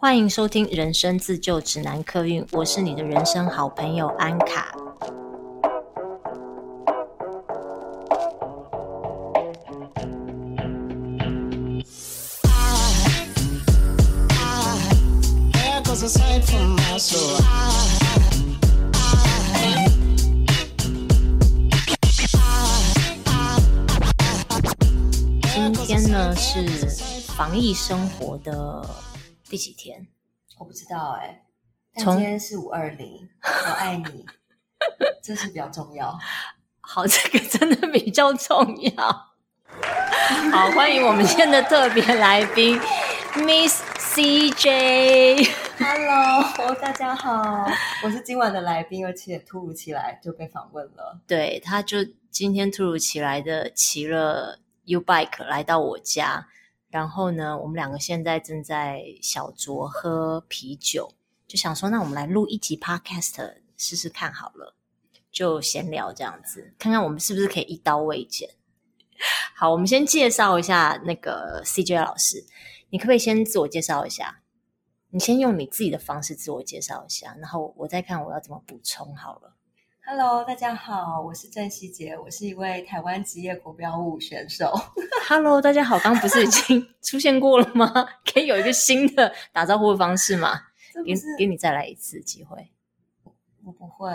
欢迎收听人生自救指南客运，我是你的人生好朋友安卡。今天呢是防疫生活的第几天？ 我不知道但今天是520，我爱你，这是比较重要。 好，这个真的比较重要。好，欢迎我们今天的特别来宾 Miss CJ。Hello， 大家好，我是今晚的来宾，而且突如其来就被访问了。 对，他就今天突如其来的骑了 U-Bike 来到我家。然后呢，我们两个现在正在小酌喝啤酒，就想说那我们来录一集 podcast 试试看好了，就闲聊这样子，看看我们是不是可以一刀未剪。好，我们先介绍一下那个 CJ 老师，你可不可以先自我介绍一下？你先用你自己的方式自我介绍一下，然后我再看我要怎么补充好了。 Hello， 大家好，我是郑希杰，我是一位台湾职业国标舞选手。 Hello， 大家好，刚不是已经出现过了吗？可以有一个新的打招呼的方式吗？给你再来一次机会。 我不会。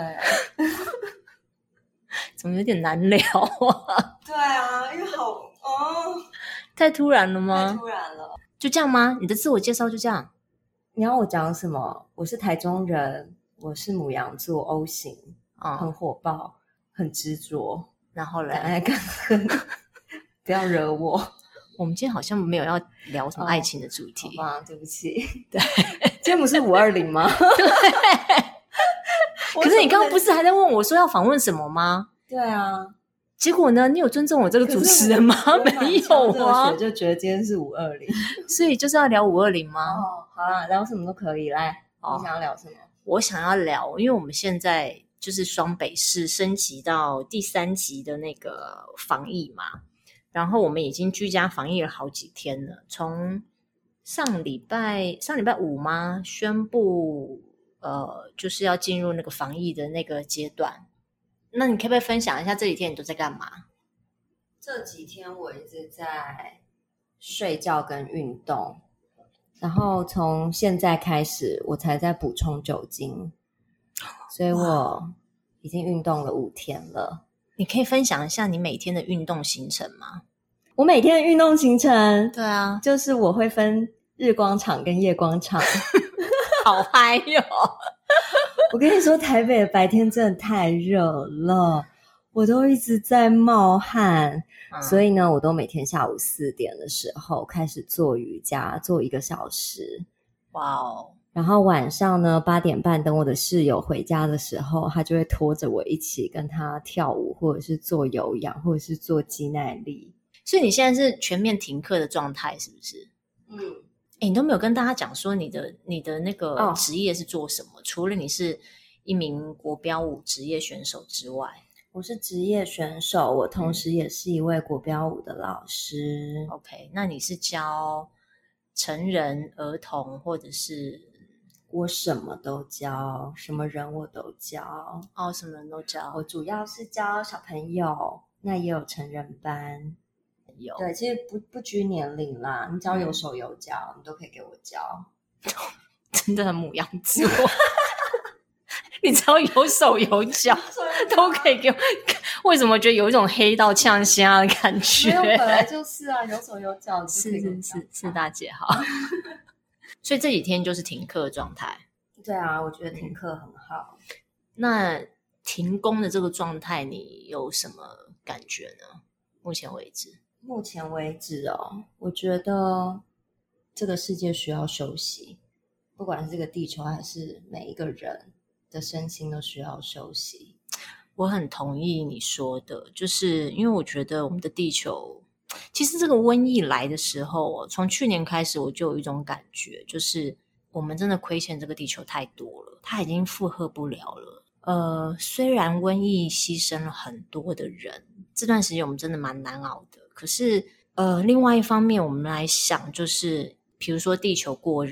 怎么有点难聊啊？ 对啊，因为太突然了吗？ 太突然了。 就这样吗？你的自我介绍就这样？ 你要我讲什么？我是台中人，我是牡羊座 O 型。很火爆，很执着， 然后敢爱敢恨。不要惹我。 我们今天好像没有要聊什么爱情的主题。 好吧，对不起。 对， 今天不是520吗？ 对。可是你刚刚不是还在问我说要访问什么吗？ 对啊。 结果呢，你有尊重我这个主持人吗？没有啊。 就觉得今天是520， 所以就是要聊520吗？ 好啦，聊什么都可以。来，你想要聊什么？ 我想要聊，因为我们现在就是双北市升级到第3级的那个防疫嘛，然后我们已经居家防疫了好几天了，从上礼拜五吗宣布就是要进入那个防疫的那个阶段。那你可不可以分享一下这几天你都在干嘛？ 这几天我一直在睡觉跟运动，然后从现在开始我才在补充酒精，所以我已经运动了5天了。 你可以分享一下你每天的运动行程吗？ 我每天的运动行程， 对啊， 就是我会分日光场跟夜光场。 好嗨哟！ 我跟你说，台北的白天真的太热了，我都一直在冒汗。所以呢，我都每天下午4点的时候开始做瑜伽，做1个小时。 哇哦！ 然后晚上呢8点半等我的室友回家的时候，他就会拖着我一起跟他跳舞，或者是做有氧，或者是做肌耐力。 所以你现在是全面停课的状态是不是？你都没有跟大家讲说你的那个职业是做什么？除了你是一名国标舞职业选手之外。 我是职业选手，我同时也是一位国标舞的老师。 OK， 那你是教成人、儿童，或者是？ 我什么都教，什么人我都教。 什么人都教。 我主要是教小朋友，那也有成人班。 有。 对，其实不拘年龄啦，你只要有手有脚，你都可以给我教。 真的很牡羊座。你只要有手有脚都可以给我。为什么觉得有一种黑道呛虾的感觉？ 没有，本来就是啊，有手有脚是大姐好。所以这几天就是停课状态。 对啊，我觉得停课很好。 那停工的这个状态你有什么感觉呢？目前为止我觉得这个世界需要休息，不管是这个地球还是每一个人的身心都需要休息。 我很同意你说的，就是因为我觉得我们的地球，其实这个瘟疫来的时候，从去年开始我就有一种感觉，就是我们真的亏欠这个地球太多了，它已经负荷不了了。虽然瘟疫牺牲了很多的人，这段时间我们真的蛮难熬的，可是另外一方面我们来想，就是比如说地球过热，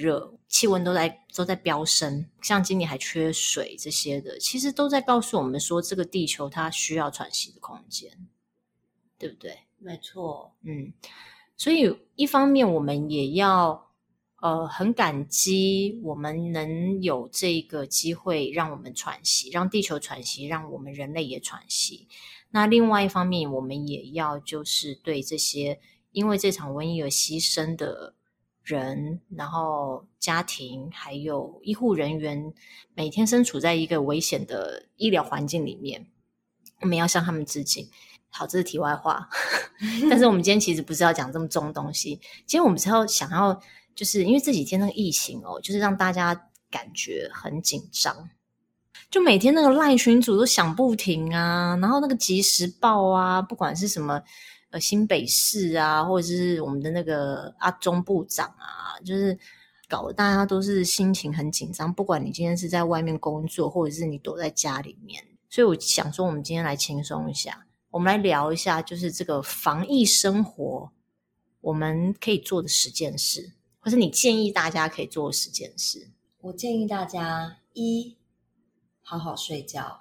气温都在飙升，像今年还缺水这些的，其实都在告诉我们说，这个地球它需要喘息的空间，对不对？ 没错。 所以一方面我们也要很感激我们能有这个机会让我们喘息，让地球喘息，让我们人类也喘息。那另外一方面我们也要就是对这些因为这场瘟疫而牺牲的人，然后家庭还有医护人员，每天身处在一个危险的医疗环境里面，我们要向他们致敬。好，这是题外话但是我们今天其实不是要讲这么重的东西，今天我们是想要就是因为这几天那个疫情就是让大家感觉很紧张，就每天那个LINE群组都响不停啊，然后那个即时报啊，不管是什么新北市啊，或者是我们的那个阿中部长啊，就是搞得大家都是心情很紧张，不管你今天是在外面工作，或者是你躲在家里面。所以我想说我们今天来轻松一下，我们来聊一下就是这个防疫生活我们可以做的10件事，或是你建议大家可以做的10件事。 我建议大家1好好睡觉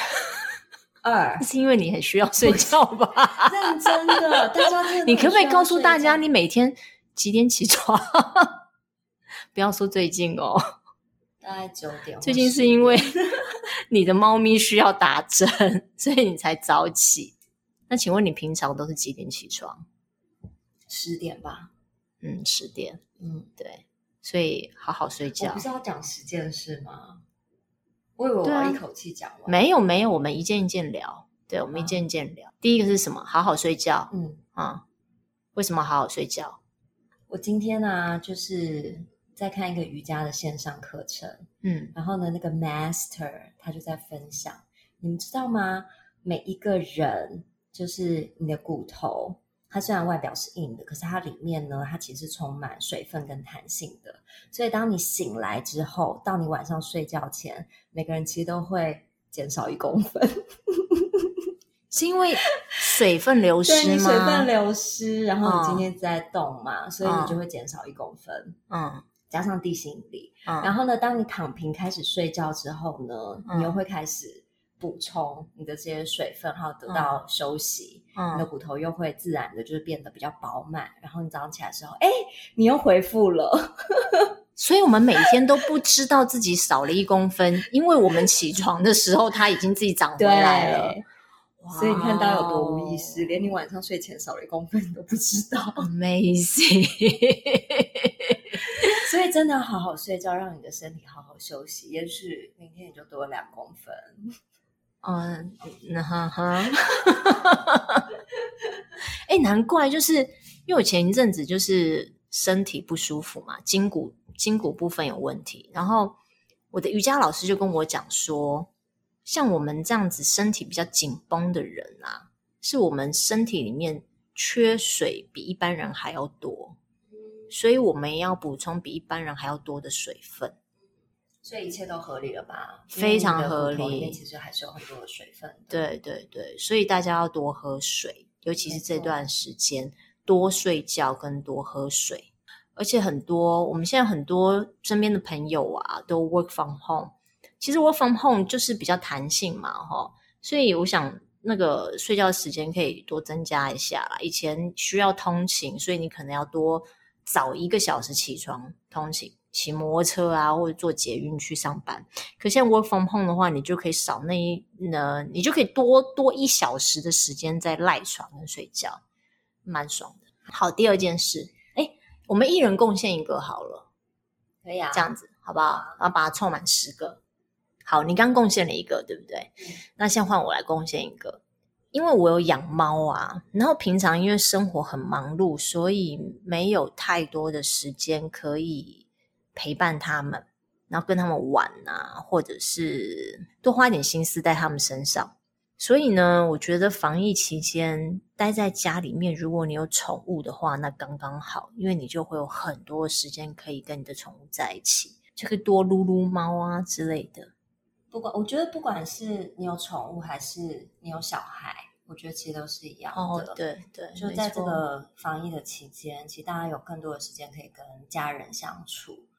2 是因为你很需要睡觉吧认真的大家真的你可不可以告诉大家你每天几点起床不要说最近大概9点。 最近是因为你的猫咪需要打针所以你才早起。那请问你平常都是几点起床 ？10点吧。 10点。对，所以好好睡觉。 我不是要讲10件事吗？我以为我要一口气讲完。 没有，我们一件一件聊。对，我们一件一件聊。第一个是什么？好好睡觉。为什么好好睡觉？ 我今天呢，就是在看一个瑜伽的线上课程。然后呢，那个 master 他就在分享，你们知道吗？每一个人就是你的骨头，它虽然外表是硬的，可是它里面呢，它其实充满水分跟弹性的。所以当你醒来之后，到你晚上睡觉前，每个人其实都会减少1公分。 是因为水分流失吗？ 对，你水分流失，然后你今天在动嘛，所以你就会减少1公分。加上地心引力。然后呢，当你躺平开始睡觉之后呢，你又会开始补充你的这些水分，然后得到休息。你的骨头又会自然的就是变得比较饱满，然后你早上起来的时候，你又恢复了。 所以我们每天都不知道自己少了1公分，因为我们起床的时候它已经自己长回来了。 所以你看大家有多无意识，连你晚上睡前少了1公分你都不知道。 Amazing 所以真的要好好睡觉，让你的身体好好休息，也许明天你就多了2公分。 难怪，就是因为我前一阵子就是身体不舒服嘛，筋骨部分有问题，然后我的瑜伽老师就跟我讲说，像我们这样子身体比较紧绷的人啊，是我们身体里面缺水比一般人还要多，所以我们要补充比一般人还要多的水分。 所以一切都合理了吧？ 非常合理。 因为你的骨头里面其实还是有很多的水分。 对，所以大家要多喝水，尤其是这段时间多睡觉跟多喝水。而且我们现在很多身边的朋友啊都 work from home， 其实 work from home 就是比较弹性嘛，所以我想那个睡觉的时间可以多增加一下啦。以前需要通勤，所以你可能要多早1个小时起床通勤，骑摩托车啊，或者坐捷运去上班。可现在 work from home 的话，你就可以你就可以多1小时的时间在赖床跟睡觉，蛮爽的。好，第2件事，我们一人贡献1个好了。 可以啊， 这样子好不好？然后把它凑满10个。好，你刚贡献了1个，对不对？那现在换我来贡献1个。因为我有养猫啊，然后平常因为生活很忙碌，所以没有太多的时间可以陪伴他们，然后跟他们玩啊，或者是多花点心思在他们身上。所以呢，我觉得防疫期间待在家里面，如果你有宠物的话，那刚刚好，因为你就会有很多时间可以跟你的宠物在一起，就可以多撸撸猫啊之类的。 我觉得不管是你有宠物还是你有小孩，我觉得其实都是一样的。 对， 就在这个防疫的期间，其实大家有更多的时间可以跟家人相处。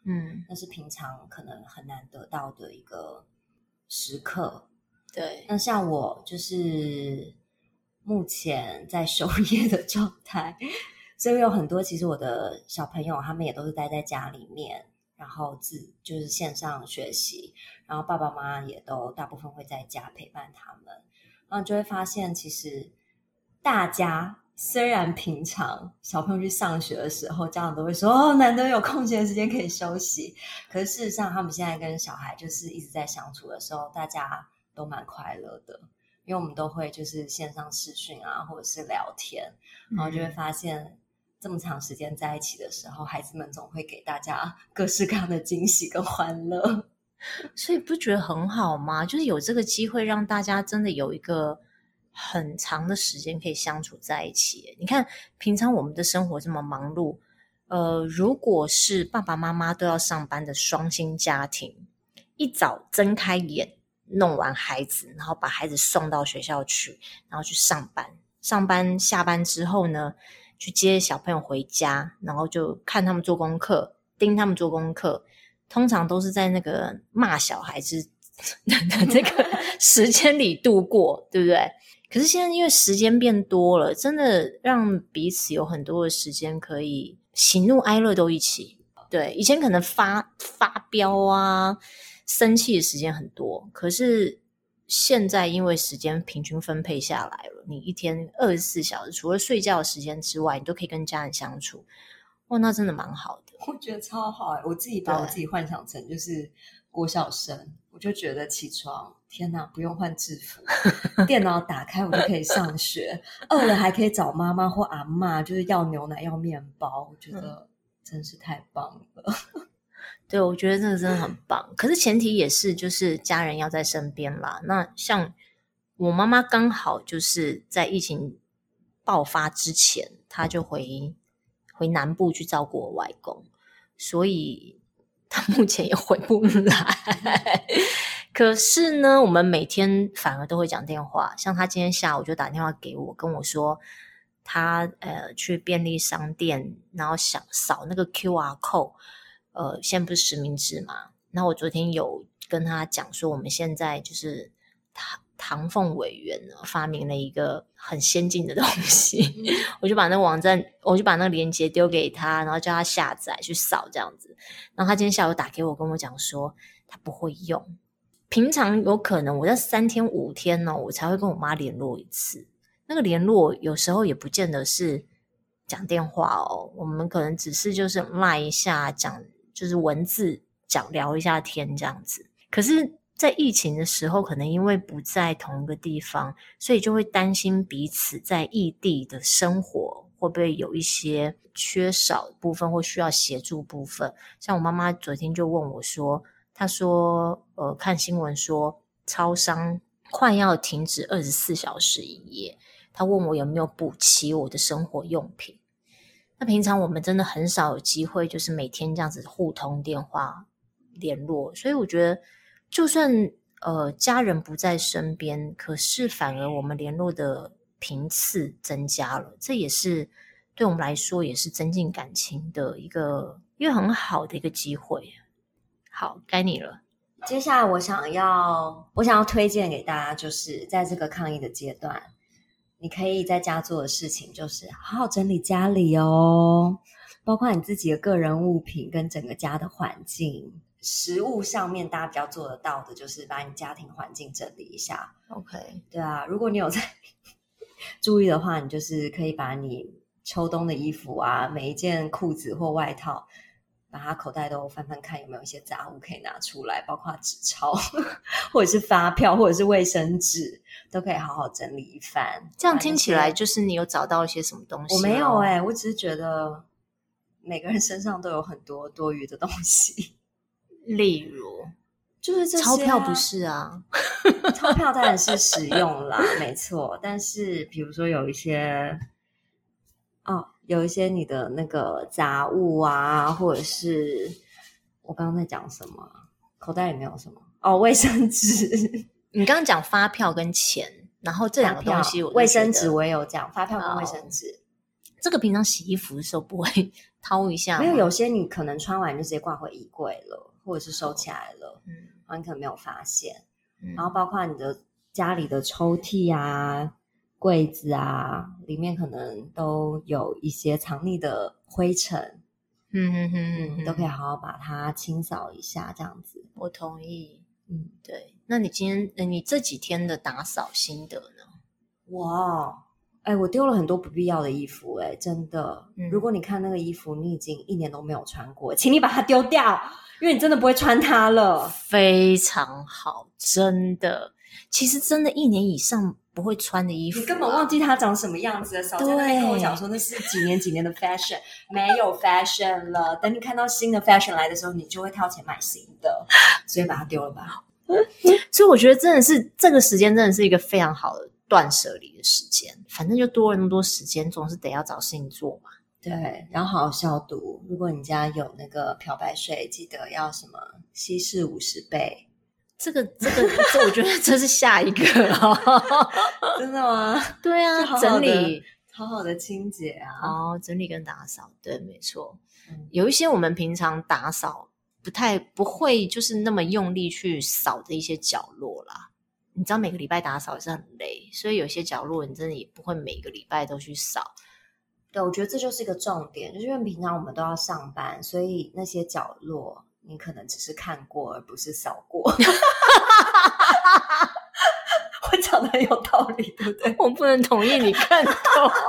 那是平常可能很难得到的一个时刻。 对， 那像我就是目前在守夜的状态，所以有很多其实我的小朋友他们也都是待在家里面，然后就是线上学习，然后爸爸妈妈也都大部分会在家陪伴他们，然后你就会发现其实大家虽然平常小朋友去上学的时候家长都会说难得有空闲的时间可以休息，可是事实上他们现在跟小孩就是一直在相处的时候大家都蛮快乐的，因为我们都会就是线上视讯啊或者是聊天，然后就会发现这么长时间在一起的时候，孩子们总会给大家各式各样的惊喜跟欢乐。 所以不觉得很好吗？就是有这个机会让大家真的有一个很长的时间可以相处在一起。你看平常我们的生活这么忙碌，如果是爸爸妈妈都要上班的双薪家庭，一早睁开眼弄完孩子，然后把孩子送到学校去，然后去上班下班之后呢去接小朋友回家，然后就看他们做功课，盯他们做功课，通常都是在那个骂小孩子的这个时间里度过，对不对？可是现在因为时间变多了，真的让彼此有很多的时间可以喜怒哀乐都一起。对，以前可能发飙啊生气的时间很多，可是现在因为时间平均分配下来了，你一天24小时除了睡觉的时间之外，你都可以跟家人相处。那真的蛮好的。 我觉得超好我自己把我自己幻想成就是国小生，我就觉得起床天哪不用换制服电脑打开我就可以上学饿了还可以找妈妈或阿嬷就是要牛奶要面包，我觉得真是太棒了对，我觉得这个真的很棒，可是前提也是就是家人要在身边啦。那像我妈妈刚好就是在疫情爆发之前，她就回南部去照顾我外公，所以她目前也回不来可是呢我们每天反而都会讲电话，像她今天下午就打电话给我跟我说她去便利商店然后想扫那个 QR code，现在不是实名制嘛，那我昨天有跟他讲说我们现在就是唐凤委员呢发明了一个很先进的东西我就把那个网站我就把那个链接丢给他，然后叫他下载去扫这样子，然后他今天下午打给我跟我讲说他不会用，平常有可能我在3天5天呢我才会跟我妈联络一次，那个联络有时候也不见得是讲电话我们可能只是就是赖一下讲就是文字讲聊一下天这样子，可是在疫情的时候可能因为不在同一个地方，所以就会担心彼此在异地的生活会不会有一些缺少部分或需要协助部分。像我妈妈昨天就问我说，她说看新闻说超商快要停止24小时营业，她问我有没有补齐我的生活用品。那平常我们真的很少有机会就是每天这样子互通电话联络，所以我觉得就算家人不在身边，可是反而我们联络的频次增加了，这也是对我们来说也是增进感情的一个很好的一个机会。好，该你了。 接下来我想要推荐给大家，就是在这个抗疫的阶段你可以在家做的事情就是好好整理家里包括你自己的个人物品跟整个家的环境。食物上面大家比较做得到的就是把你家庭环境整理一下。 OK， 对啊，如果你有在注意的话，你就是可以把你秋冬的衣服啊，每一件裤子或外套把它口袋都翻翻看有没有一些杂物可以拿出来，包括纸钞或者是发票或者是卫生纸都可以好好整理一番。 这样听起来就是你有找到一些什么东西？ 我没有我只是觉得每个人身上都有很多多余的东西。 例如就是这些钞票不是啊钞票当然是实用啦没错，但是比如说有一些你的那个杂物啊，或者是我刚刚在讲什么口袋里面有什么卫生纸你刚刚讲发票跟钱，然后这两个东西卫生纸我也有讲，发票跟卫生纸这个平常洗衣服的时候不会掏一下吗？ 没有，有些你可能穿完就直接挂回衣柜了，或者是收起来了，然后你可能没有发现。然后包括你的家里的抽屉啊、柜子啊，里面可能都有一些藏匿的灰尘。都可以好好把它清扫一下，这样子。 我同意。对。那你你这几天的打扫心得呢？ 哇，我丢了很多不必要的衣服，真的。如果你看那个衣服，你已经1年都没有穿过，请你把它丢掉，因为你真的不会穿它了。 非常好，真的。其实真的1年以上不会穿的衣服， 你根本忘记它长什么样子了，少在那边跟我讲说那是几年几年的 fashion， 没有 fashion 了。等你看到新的 fashion 来的时候，你就会掏钱买新的，所以把它丢了吧。 所以我觉得真的是这个时间真的是一个非常好的断舍离的时间，反正就多了那么多时间，总是得要找事情做嘛。 对，然后好好消毒。如果你家有那个漂白水，记得要什么稀释50倍。 这我觉得这是下一个真的吗？ 对啊，整理好好的清洁啊。 整理跟打扫，对，没错。有一些我们平常打扫不会就是那么用力去扫的一些角落啦。你知道每个礼拜打扫也是很累，所以有些角落你真的也不会每个礼拜都去扫。 对，我觉得这就是一个重点，就是因为平常我们都要上班，所以那些角落你可能只是看过而不是扫过。我讲的很有道理，对不对？ 我不能同意你看过。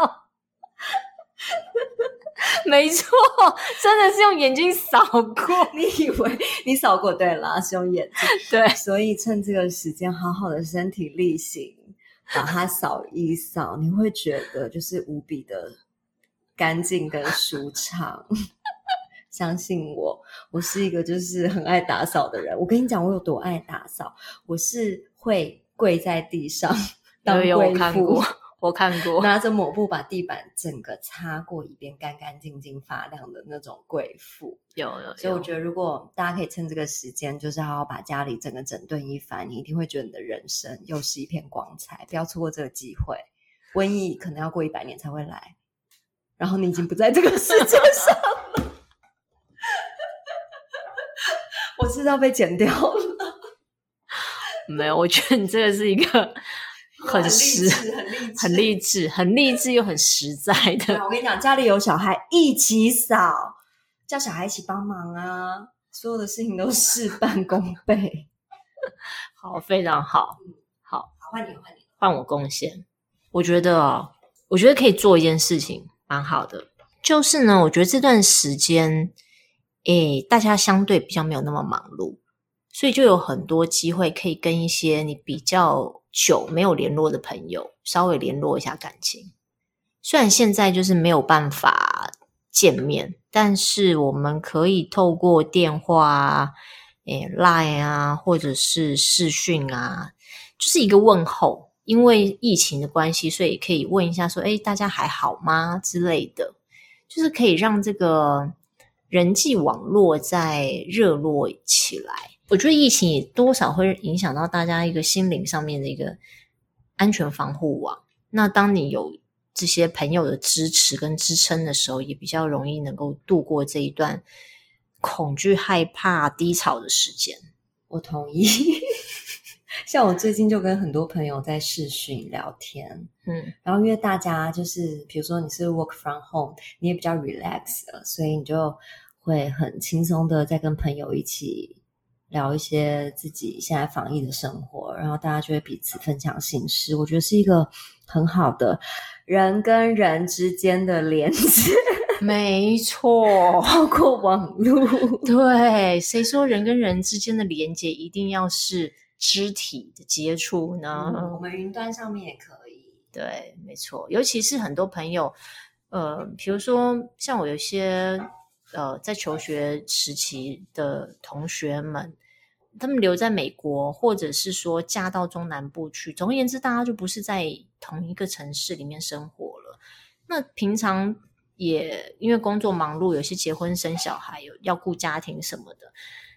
没错，真的是用眼睛扫过。 你以为你扫过？对啦，是用眼睛。 对， 所以趁这个时间好好的身体力行，把它扫一扫，你会觉得就是无比的干净跟舒畅。相信我，我是一个就是很爱打扫的人。我跟你讲我有多爱打扫，我是会跪在地上当贵妇。 我看过拿着抹布把地板整个擦过一遍，干干净净发亮的那种贵妇。 有。 所以我觉得如果大家可以趁这个时间就是好好把家里整个整顿一番，你一定会觉得你的人生又是一片光彩。不要错过这个机会，瘟疫可能要过100年才会来，然后你已经不在这个世界上了。我知道被剪掉了。 没有，我觉得你这个是一个很励志又很实在的。 我跟你讲，家里有小孩一起扫，叫小孩一起帮忙啊，所有的事情都事半功倍。 好，非常好。好， 换我贡献。我觉得可以做一件事情蛮好的，就是呢，我觉得这段时间大家相对比较没有那么忙碌，所以就有很多机会可以跟一些你比较久没有联络的朋友稍微联络一下感情。虽然现在就是没有办法见面，但是我们可以透过电话啊、LINE 啊，或者是视讯啊，就是一个问候。因为疫情的关系，所以可以问一下说大家还好吗之类的，就是可以让这个人际网络再热络起来。我觉得疫情也多少会影响到大家一个心灵上面的一个安全防护网。那当你有这些朋友的支持跟支撑的时候，也比较容易能够度过这一段恐惧、害怕、低潮的时间。 我同意。像我最近就跟很多朋友在视讯聊天，然后因为大家就是比如说你是 work from home， 你也比较 relax 了，所以你就会很轻松的在跟朋友一起聊一些自己现在防疫的生活，然后大家就会彼此分享心事。我觉得是一个很好的人跟人之间的连接。 没错， 包括网络。 对，谁说人跟人之间的连接一定要是肢体的接触呢？ 我们云端上面也可以。 对，没错。尤其是很多朋友比如说像我有些在求学时期的同学们，他们留在美国，或者是说嫁到中南部去，总而言之大家就不是在同一个城市里面生活了。那平常也因为工作忙碌，有些结婚生小孩，有要顾家庭什么的，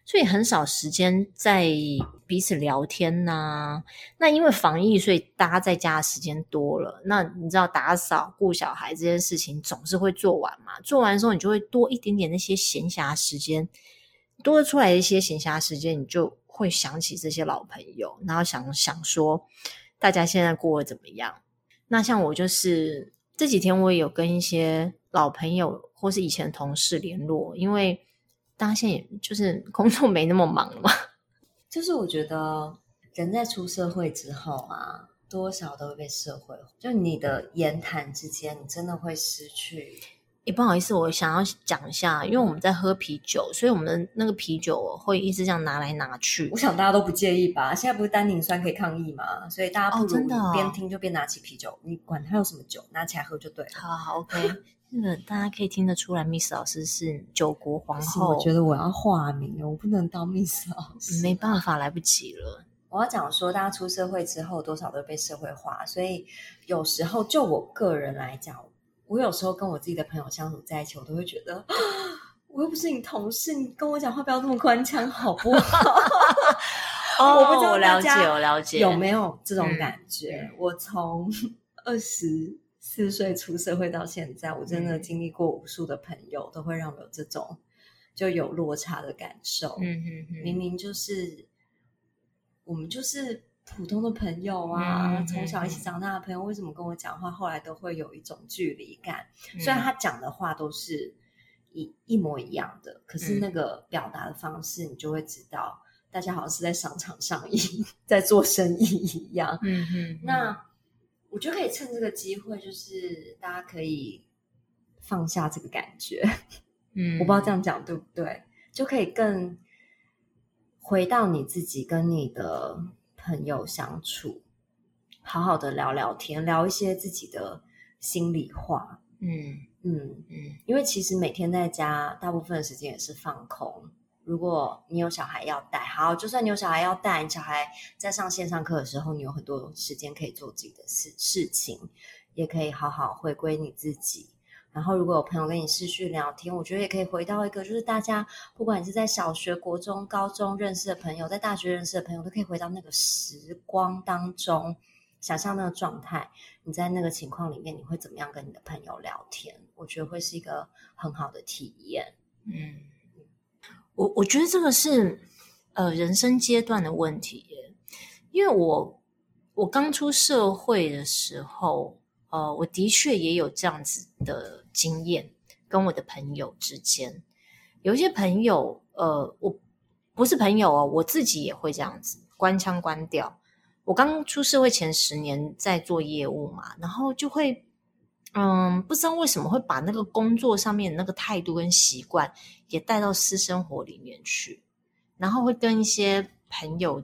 所以很少时间在彼此聊天呐。那因为防疫，所以大家在家的时间多了。那你知道打扫、顾小孩这件事情总是会做完嘛？做完的时候，你就会多一点点那些闲暇时间，多出来的一些闲暇时间，你就会想起这些老朋友，然后想说大家现在过得怎么样。那像我就是这几天我也有跟一些老朋友或是以前同事联络，因为大家现在也就是工作没那么忙了嘛。 就是我觉得人在出社会之后啊，多少都会被社会，就你的言谈之间，你真的会失去。 不好意思，我想要讲一下，因为我们在喝啤酒，所以我们的那个啤酒会一直这样拿来拿去。 我想大家都不介意吧？现在不是单宁酸可以抗议吗？所以大家不如边听就边拿起啤酒，你管它有什么酒，拿起来喝就对了。 好 OK 那个大家可以听得出来 Miss 老师是酒国皇后。 我觉得我要化名，我不能当 Miss 老师。 没办法，来不及了。 我要讲说大家出社会之后多少都被社会化，所以有时候就我个人来讲，我有时候跟我自己的朋友相处在一起，我都会觉得我又不是你同事，你跟我讲话不要这么官腔好不好？我不知道大家我了解有没有这种感觉。我从24岁出社会到现在，我真的经历过无数的朋友，都会让我有这种就有落差的感受。明明就是我们就是普通的朋友啊，从小一起长大的朋友，为什么跟我讲话后来都会有一种距离感？虽然他讲的话都是一模一样的，可是那个表达的方式，你就会知道大家好像是在商场上在做生意一样。那我就可以趁这个机会，就是大家可以放下这个感觉。我不知道这样讲对不对，就可以更回到你自己跟你的朋友相处，好好的聊聊天，聊一些自己的心里话。因为其实每天在家大部分的时间也是放空。如果你有小孩要带，好，就算你有小孩要带，你小孩在上线上课的时候，你有很多时间可以做自己的事情，也可以好好回归你自己。然后如果有朋友跟你视讯聊天，我觉得也可以回到一个就是大家不管你是在小学、国中、高中认识的朋友，在大学认识的朋友，都可以回到那个时光当中，想象那个状态，你在那个情况里面你会怎么样跟你的朋友聊天，我觉得会是一个很好的体验。 我觉得这个是人生阶段的问题耶。因为我刚出社会的时候我的确也有这样子的经验，跟我的朋友之间有一些朋友我不是朋友我自己也会这样子关腔关调。我刚出社会前10年在做业务嘛，然后就会不知道为什么会把那个工作上面的那个态度跟习惯也带到私生活里面去，然后会跟一些朋友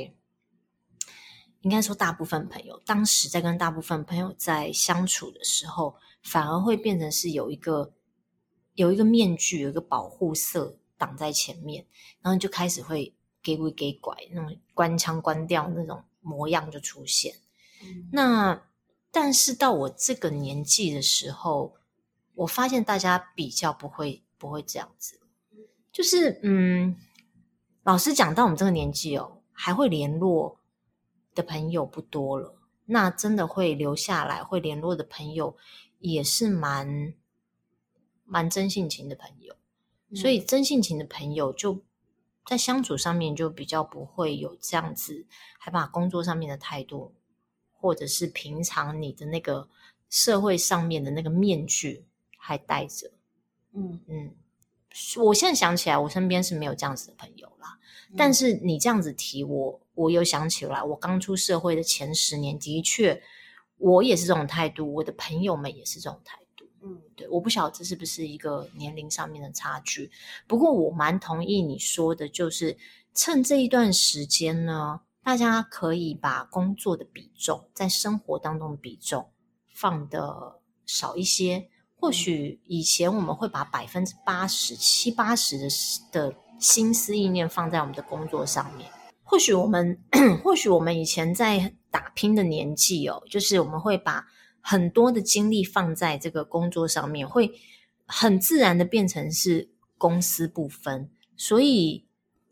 应该说大部分朋友当时在跟大部分朋友在相处的时候，反而会变成是有一个面具，有一个保护色挡在前面，然后你就开始会给鬼给拐，那种关腔关调那种模样就出现。那但是到我这个年纪的时候，我发现大家比较不会这样子，就是老实讲，到我们这个年纪还会联络的朋友不多了。那真的会留下来会联络的朋友，也是蛮真性情的朋友。所以真性情的朋友就在相处上面就比较不会有这样子，还把工作上面的态度，或者是平常你的那个社会上面的那个面具还戴着。我现在想起来我身边是没有这样子的朋友啦。但是你这样子提我有想起来，我刚出社会的前10年的确我也是这种态度，我的朋友们也是这种态度。对，我不晓得这是不是一个年龄上面的差距。不过我蛮同意你说的，就是趁这一段时间呢，大家可以把工作的比重在生活当中的比重放得少一些。或许以前我们会把80%、70-80%的心思意念放在我们的工作上面。或许我们以前在打拼的年纪就是我们会把很多的精力放在这个工作上面，会很自然的变成是公私不分。所以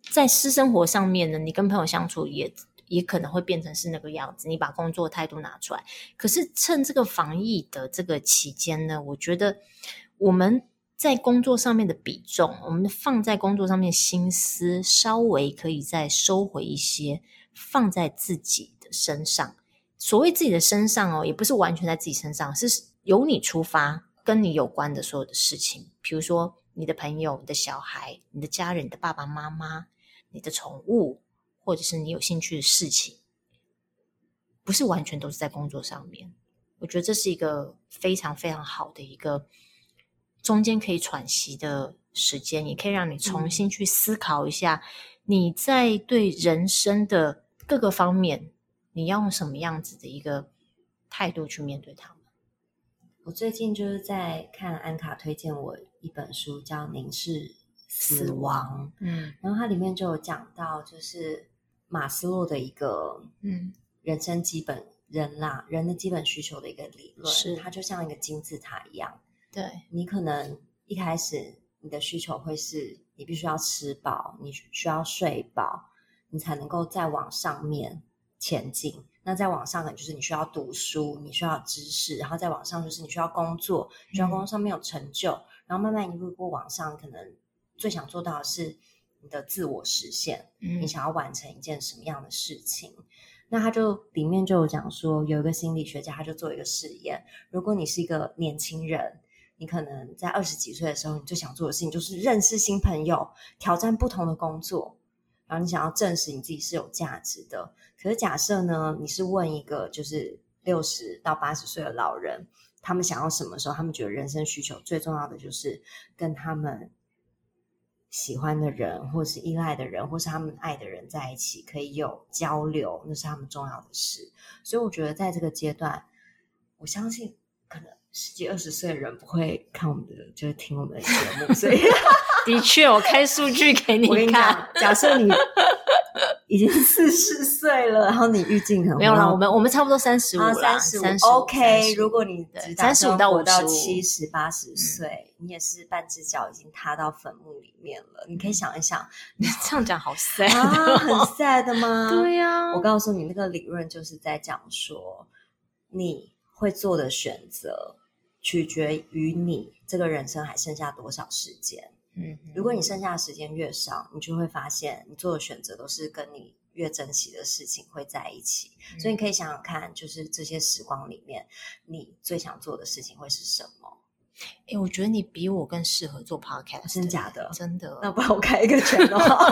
在私生活上面呢，你跟朋友相处也可能会变成是那个样子，你把工作态度拿出来。可是趁这个防疫的这个期间呢，我觉得我们在工作上面的比重，我们放在工作上面心思稍微可以再收回一些，放在自己的身上。所谓自己的身上也不是完全在自己身上，是由你出发，跟你有关的所有的事情，比如说你的朋友、你的小孩、你的家人、你的爸爸妈妈、你的宠物，或者是你有兴趣的事情，不是完全都是在工作上面。我觉得这是一个非常非常好的一个中间可以喘息的时间，也可以让你重新去思考一下，你在对人生的各个方面，你要用什么样子的一个态度去面对他们。 我最近就是在看安卡推荐我一本书，叫《凝视死亡》，然后它里面就有讲到，就是马斯洛的一个人生基本人的基本需求的一个理论，是它就像一个金字塔一样。对，你可能一开始你的需求会是你必须要吃饱，你需要睡饱，你才能够再往上面前进。那再往上可能就是你需要读书，你需要知识，然后再往上就是你需要工作，你需要工作上面有成就，然后慢慢一步一步往上，可能最想做到的是你的自我实现，你想要完成一件什么样的事情。那他就里面就有讲说，有一个心理学家他就做一个实验，如果你是一个年轻人，你可能在20几岁的时候，你最想做的事情就是认识新朋友，挑战不同的工作，然后你想要证实你自己是有价值的。可是假设呢，你是问一个就是60到80岁的老人，他们想要什么时候，他们觉得人生需求最重要的就是跟他们喜欢的人，或是依赖的人，或是他们爱的人在一起，可以有交流，那是他们重要的事。所以我觉得在这个阶段，我相信可能10几20岁的人不会看我们的，就是听我们的节目，所以的确我开数据给你看。 我跟你讲，假设你已经40岁了，然后你预计可能没有啦，我们差不多35啦 ，35 OK。如果你只打算活到70、80岁，你也是半只脚已经踏到坟墓里面了。你可以想一想， 你这样讲好 sad 很 sad 吗？ 对啊， 我告诉你，那个理论就是在讲说，你会做的选择取决于你这个人生还剩下多少时间。如果你剩下的时间越少，你就会发现你做的选择都是跟你越珍惜的事情会在一起。所以你可以想想看，就是这些时光里面，你最想做的事情会是什么？ 我觉得你比我更适合做 podcast。 真的假的？ 真的。 那不然我开一个channel。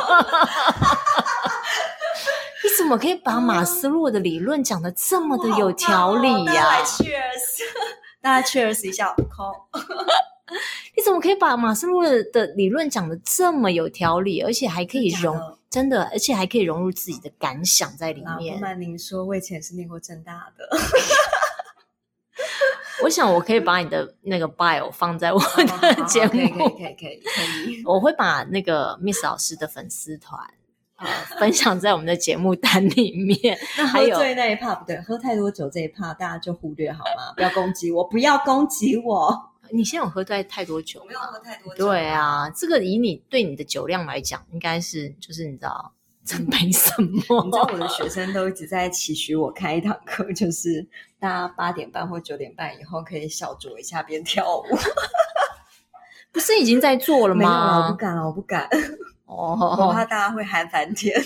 你怎么可以把马斯洛的理论讲得这么的有条理呀？ 大家 cheers 一下 call。 你怎么可以把马斯洛的理论讲得这么有条理，而且还可以真的，而且还可以融入自己的感想在里面。 不瞒您说，我以前是念过政大的。 我想我可以把你的那个 bio 放在我的节目。 可以。 我会把那个 Miss 老师的粉丝团分享在我们的节目单里面。 那喝醉那一 part 不对，喝太多酒这一 part 大家就忽略好吗？不要攻击我，不要攻击我。 你现在有喝太多酒吗？ 我没有喝太多酒。 对啊，这个以你对你的酒量来讲，应该是就是你知道这没什么。 你知道我的学生都一直在期许我开一堂课，就是大家8点半或9点半以后可以小酌一下边跳舞。 不是已经在做了吗？ 没有啦，我不敢。我怕大家会喊翻天。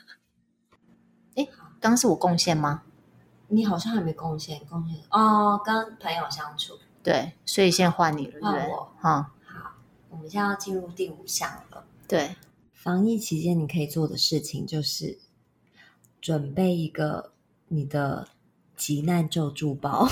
刚刚是我贡献吗？ 你好像还没贡献跟朋友相处。 对，所以先换你了，对不对？ 好，我们现在要进入第5项了。 对， 防疫期间你可以做的事情就是准备一个你的急难救助包。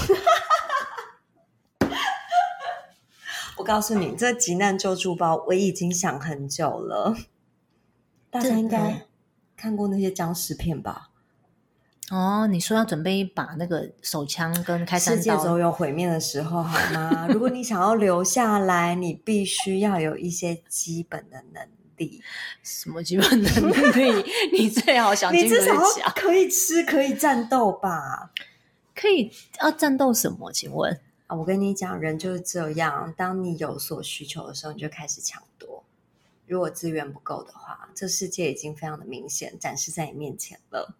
我告诉你，这急难救助包我已经想很久了。大家应该看过那些僵尸片吧？ 你说要准备一把那个手枪跟开山刀。世界总有毁灭的时候好吗？如果你想要留下来，你必须要有一些基本的能力。 什么基本能力？你最好想清楚讲。 你至少可以吃，可以战斗吧？ 可以要战斗什么？请问我跟你讲，人就是这样，当你有所需求的时候，你就开始抢夺。 如果资源不够的话，这世界已经非常的明显展示在你面前了。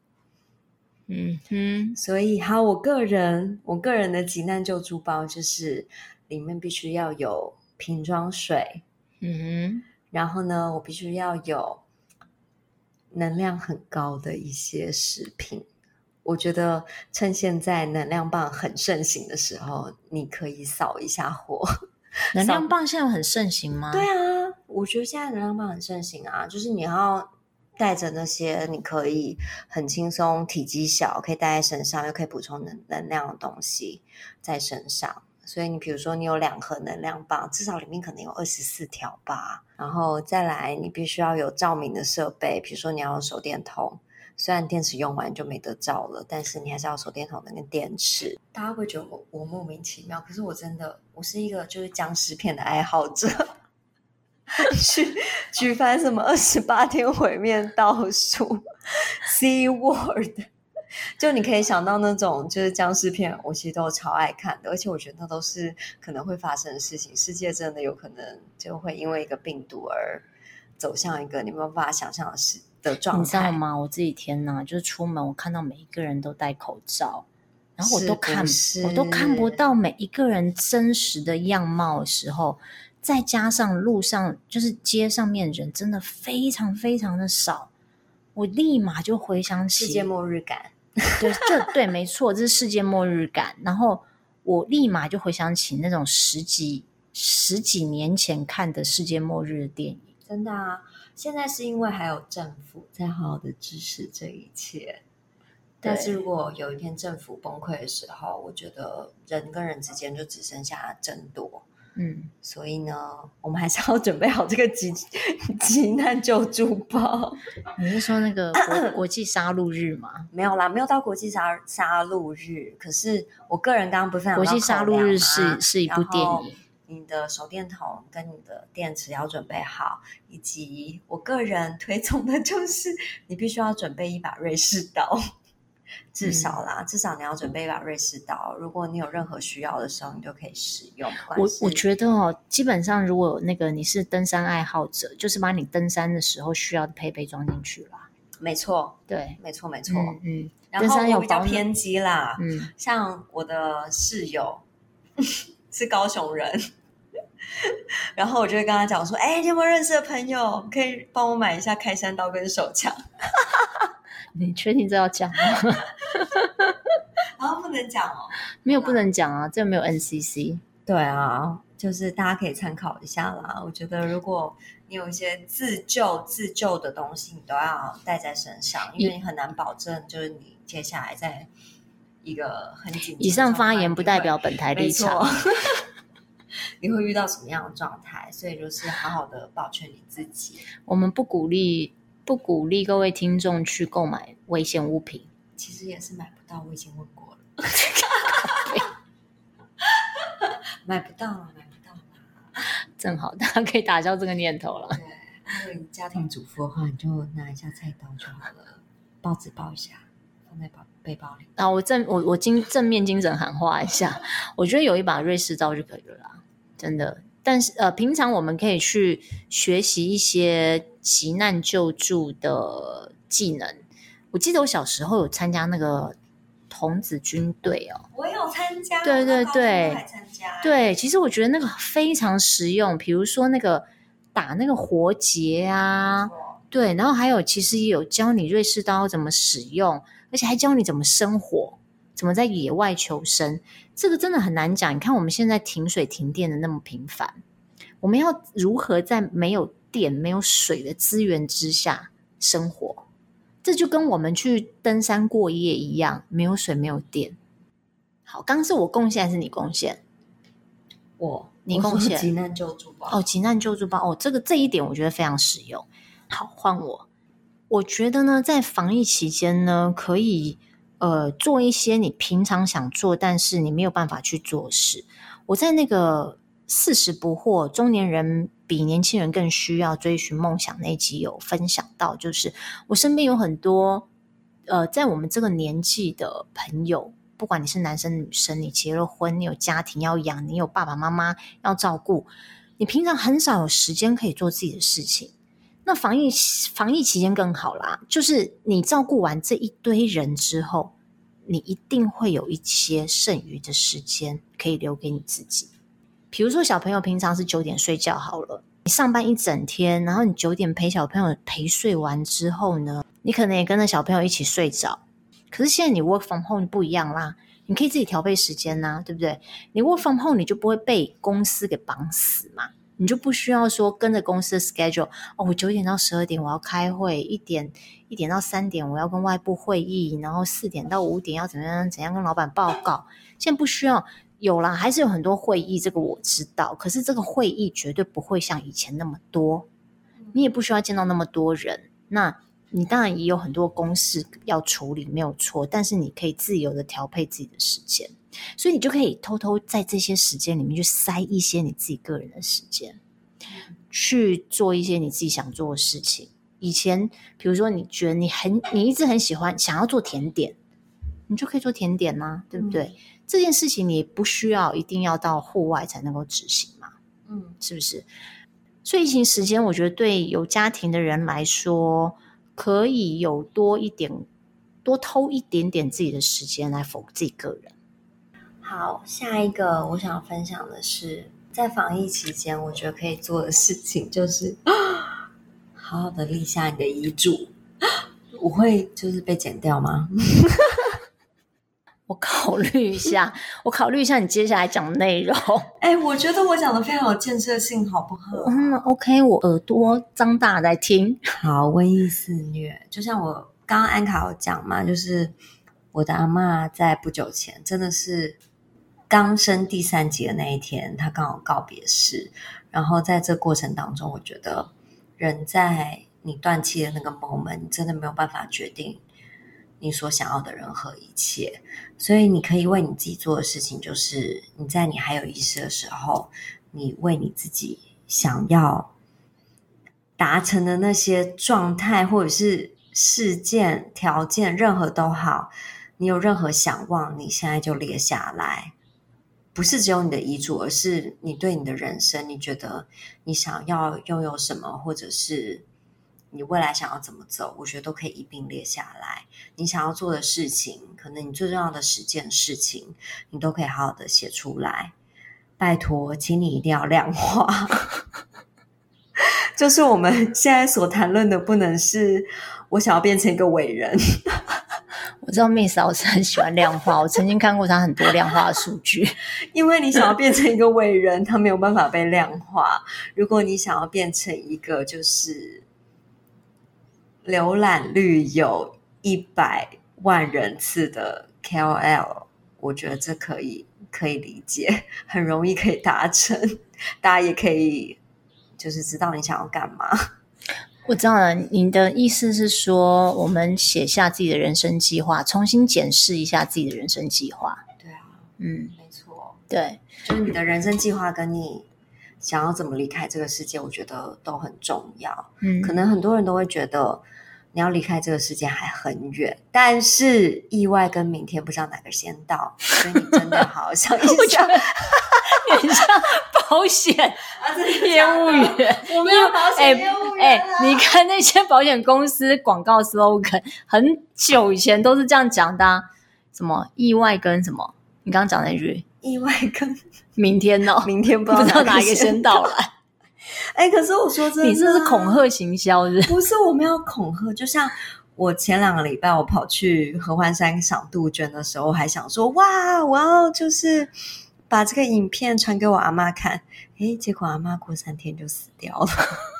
所以好，我个人的急难救助包就是里面必须要有瓶装水，然后呢，我必须要有能量很高的一些食品。我觉得趁现在能量棒很盛行的时候，你可以扫一下货。 能量棒现在很盛行吗？ 对啊，我觉得现在能量棒很盛行啊，就是你要带着那些你可以很轻松、体积小，可以带在身上，又可以补充能量的东西在身上。所以你比如说你有2盒能量棒，至少里面可能有24条吧。然后再来你必须要有照明的设备，比如说你要有手电筒，虽然电池用完就没得照了，但是你还是要手电筒那个电池。大家会觉得我莫名其妙，可是我是一个就是僵尸片的爱好者。举凡什么28天毁灭倒数 C word， 就你可以想到那种就是僵尸片，我其实都超爱看的，而且我觉得那都是可能会发生的事情，世界真的有可能就会因为一个病毒而走向一个你没有办法想象的状态。 你知道吗？我这几天呢，就是出门我看到每一个人都戴口罩，然后我都看不到每一个人真实的样貌的时候，再加上路上就是街上面人真的非常非常的少，我立马就回想起世界末日感。 对，没错，这是世界末日感。然后我立马就回想起那种十几年前看的世界末日的电影。 真的啊，现在是因为还有政府在好好的支持这一切。但是如果有一天政府崩溃的时候，我觉得人跟人之间就只剩下争夺。所以呢，我们还是要准备好这个急难救助包。 你是说那个国际杀戮日吗？ 没有啦，没有到国际杀戮日。可是我个人刚刚不是分享到国际杀戮日是一部电影。 你的手电筒跟你的电池要准备好，以及我个人推崇的就是你必须要准备一把瑞士刀。至少你要准备一把瑞士刀，如果你有任何需要的时候你就可以使用。 我觉得基本上如果你是登山爱好者，就是把你登山的时候需要的配备装进去啦。 没错， 对， 没错。然后我比较偏激啦，像我的室友是高雄人，然后我就会跟他讲说，你有没有认识的朋友可以帮我买一下开山刀跟手枪？ 你确定这要讲吗？ 然后不能讲哦， 没有不能讲啊，这没有 NCC。 对啊，就是大家可以参考一下啦。我觉得如果你有一些自救的东西，你都要带在身上，因为你很难保证就是你接下来在一个很紧急的状态， 以上发言不代表本台立场。 你会遇到什么样的状态？所以就是好好的保全你自己。 我们不鼓励各位听众去购买危险物品。 其实也是买不到，我已经问过了。买不到了。 正好大家可以打消这个念头了。 对，如果你家庭主妇的话，你就拿一下菜刀就好了，报纸包一下，放在背包里。 我正面精神喊话一下，我觉得有一把瑞士刀就可以了啦，真的。但是平常我们可以去学习一些急难救助的技能。我记得我小时候有参加那个童子军队哦， 我有参加， 对， 对， 其实我觉得那个非常实用，比如说那个打那个活结啊，对，然后还有其实也有教你瑞士刀怎么使用，而且还教你怎么生火，怎么在野外求生。这个真的很难讲。你看我们现在停水停电的那么频繁，我们要如何在没有电没有水的资源之下生活？这就跟我们去登山过夜一样，没有水没有电。好，刚是我贡献还是你贡献？你贡献急难救助包。 急难救助包这一点我觉得非常实用。好，换我。我觉得呢，在防疫期间呢，可以做一些你平常想做但是你没有办法去做的事。我在那个40不惑中年人比年轻人更需要追寻梦想那一集有分享到，就是我身边有很多在我们这个年纪的朋友，不管你是男生女生，你结了婚，你有家庭要养，你有爸爸妈妈要照顾，你平常很少有时间可以做自己的事情。 那防疫期间更好啦，就是你照顾完这一堆人之后，你一定会有一些剩余的时间可以留给你自己。比如说小朋友平常是9点睡觉好了，你上班一整天，然后你9点陪小朋友陪睡完之后呢，你可能也跟着小朋友一起睡着。可是现在你 work from home 不一样啦，你可以自己调配时间啊，对不对？你 work from home 你就不会被公司给绑死嘛，你就不需要说跟着公司的 schedule， 我9点到12点我要开会，1点到3点我要跟外部会议，然后4点到5点要怎样跟老板报告。现在不需要，有啦，还是有很多会议，这个我知道，可是这个会议绝对不会像以前那么多，你也不需要见到那么多人，那你当然也有很多公事要处理，没有错，但是你可以自由的调配自己的时间，所以你就可以偷偷在这些时间里面去塞一些你自己个人的时间，去做一些你自己想做的事情。以前比如说你觉得你一直很喜欢想要做甜点，你就可以做甜点嘛，对不对？这件事情你不需要一定要到户外才能够执行嘛，是不是？所以疫情时间我觉得对有家庭的人来说，可以有多偷一点点自己的时间来否自己个人。 好，下一个我想要分享的是，在防疫期间我觉得可以做的事情就是好好的立下你的遗嘱。我会就是被剪掉吗？ 我考虑一下你接下来讲的内容。 我觉得我讲的非常有建设性，好不好 ？OK， 我耳朵张大来听。 好，瘟疫肆虐，就像我刚刚安卡有讲嘛，就是我的阿嬷在不久前真的是刚生第3集的那一天，她刚好告别式。然后在这过程当中，我觉得人在你断气的那个 moment， 你真的没有办法决定你所想要的任何一切，所以你可以为你自己做的事情，就是你在你还有意识的时候，你为你自己想要达成的那些状态或者是事件条件，任何都好，你有任何想望，你现在就列下来。不是只有你的遗嘱，而是你对你的人生，你觉得你想要拥有什么，或者是你未来想要怎么走，我觉得都可以一并列下来。你想要做的事情，可能你最重要的10件事情，你都可以好好的写出来。拜托，请你一定要量化。就是我们现在所谈论的，不能是我想要变成一个伟人。 我知道 Miss 老师很喜欢量化，我曾经看过他很多量化的数据。 因为你想要变成一个伟人，他没有办法被量化。如果你想要变成一个就是浏览率有100万人次的 KOL， 我觉得这可以理解，很容易可以达成。大家也可以就是知道你想要干嘛。 我知道了，你的意思是说，我们写下自己的人生计划，重新检视一下自己的人生计划。 对啊， 没错， 对， 就是你的人生计划跟你想要怎么离开这个世界，我觉得都很重要。可能很多人都会觉得你要离开这个世界还很远，但是意外跟明天不知道哪个先到，所以你真的好好想一想。 很像保险业务员， 我没有保险业务员你看那些保险公司广告 slogan 很久以前都是这样讲的啊，什么意外跟什么，你刚刚讲那句意外跟明天哦， 明天不知道哪一个先到来。可是我说真的， 你这是恐吓行销是不是？ 不是，我没有恐吓，就像我前2个礼拜我跑去合欢山赏杜鹃的时候，我还想说哇，我要就是把这个影片传给我阿嬷看，结果阿嬷过3天就死掉了。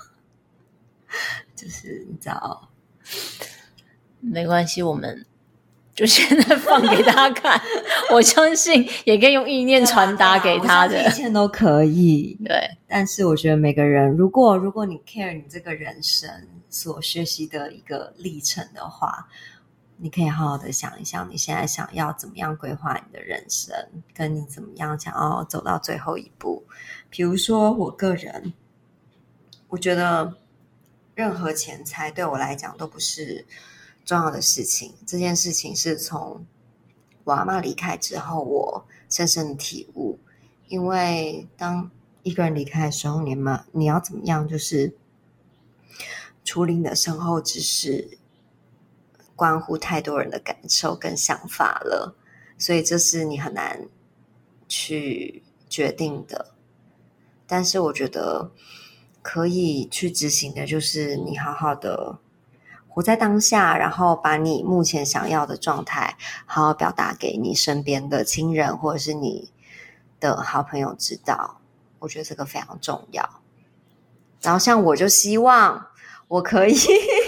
就是你知道， 没关系，我们就现在放给他看。我相信也可以用意念传达给他的， 一切都可以。 对， 但是我觉得每个人，如果你 care 你这个人生所学习的一个历程的话，你可以好好的想一想，你现在想要怎么样规划你的人生，跟你怎么样想要走到最后一步。比如说我个人，我觉得任何钱财对我来讲都不是重要的事情。这件事情是从我阿嬷离开之后，我深深的体悟。因为当一个人离开的时候，你要怎么样就是处理你的身后之事关乎太多人的感受跟想法了，所以这是你很难去决定的。但是我觉得可以去执行的就是你好好的活在当下，然后把你目前想要的状态好好表达给你身边的亲人或者是你的好朋友知道，我觉得这个非常重要。然后像我就希望我可以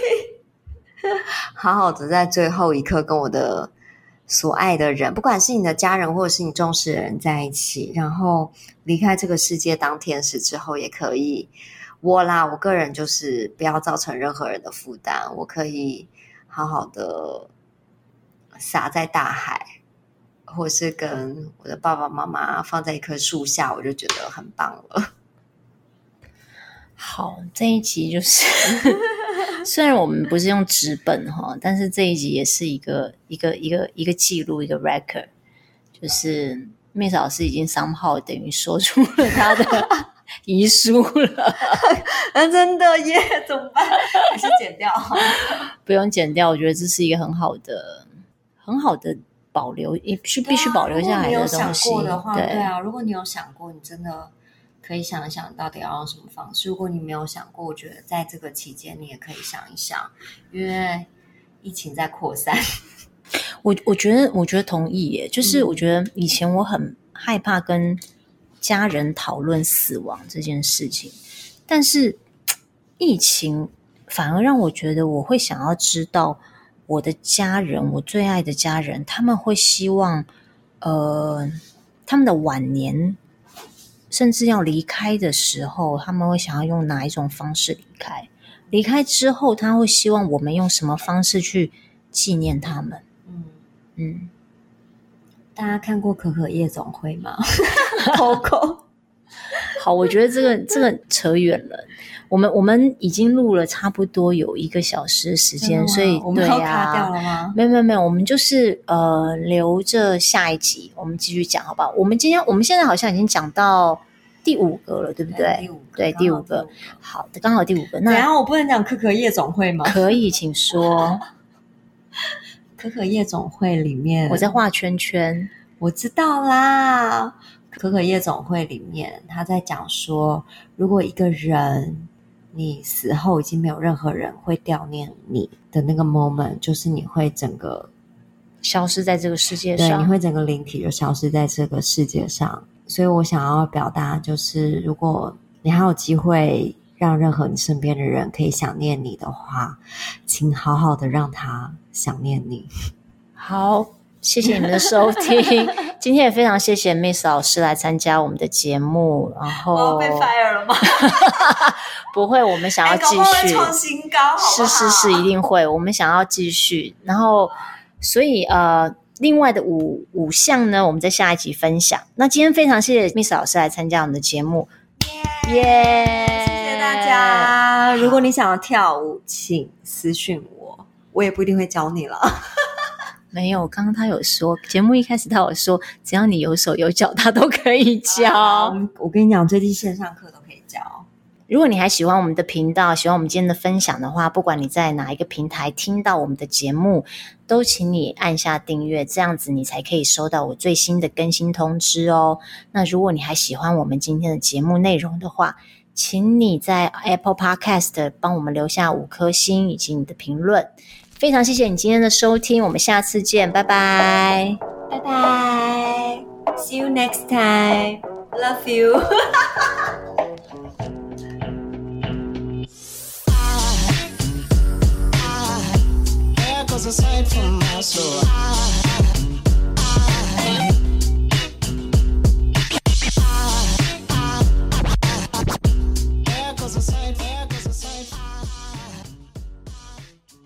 好好的在最后一刻跟我的所爱的人，不管是你的家人或者是你重视的人在一起，然后离开这个世界当天使之后也可以，我个人就是不要造成任何人的负担，我可以好好的撒在大海，或是跟我的爸爸妈妈放在一棵树下，我就觉得很棒了。 好，这一集就是虽然我们不是用纸本哈，但是这一集也是一个记录，一个 record， 就是Miss 老师已经somehow等于说出了他的遗书了。 真的耶，怎么办？还是剪掉？ 不用剪掉，我觉得这是一个很好的保留，必须保留下来的东西。如果你有想过的话，对啊， 如果你有想过，你真的可以想一想到底要用什么方式。如果你没有想过，我觉得在这个期间你也可以想一想，因为疫情在扩散。 我觉得同意耶，就是我觉得以前我很害怕跟家人讨论死亡这件事情，但是疫情反而让我觉得我会想要知道我的家人，我最爱的家人，他们会希望他们的晚年甚至要离开的时候，他们会想要用哪一种方式离开，离开之后他会希望我们用什么方式去纪念他们。 大家看过可可夜总会吗？Coco 好，我觉得这个扯远了。我们已经录了差不多有1个小时的时间，所以我们要卡掉了吗？ 没有，我们就是留着下一集我们继续讲，好不好？我们现在好像已经讲到第5个了，对不对？对，第5个。好的，刚好第5个。那怎样？我不能讲可可夜总会吗？ 可以，请说。 可可夜总会里面， 我在画圈圈。 我知道啦。可可夜总会里面，他在讲说，如果一个人你死后已经没有任何人会悼念你的那个 moment， 就是你会整个消失在这个世界上， 对，你会整个灵体就消失在这个世界上。所以我想要表达就是，如果你还有机会让任何你身边的人可以想念你的话，请好好的让他想念你。 好，谢谢你们的收听。今天也非常谢谢 Miss 老师来参加我们的节目。然后我要被 fire 了吗？ 不会，我们想要继续， 搞不好会创新高，好不好？ 是，一定会。我们想要继续，然后所以另外的五项呢，我们在下一集分享。那今天非常谢谢 Miss 老师来参加我们的节目，耶！ 谢谢大家。如果你想要跳舞，请私讯我，我也不一定会教你了。 没有，刚刚他有说，节目一开始他有说，只要你有手有脚，他都可以教。 我跟你讲，最近线上课都可以教。 如果你还喜欢我们的频道，喜欢我们今天的分享的话，不管你在哪一个平台听到我们的节目，都请你按下订阅，这样子你才可以收到我最新的更新通知哦。那如果你还喜欢我们今天的节目内容的话，请你在 Apple Podcast 帮我们留下5颗星以及你的评论。非常谢谢你今天的收听，我们下次见，拜拜， 拜拜 ，See you next time, love you 。Aside from my soul, there goes a sight, there goes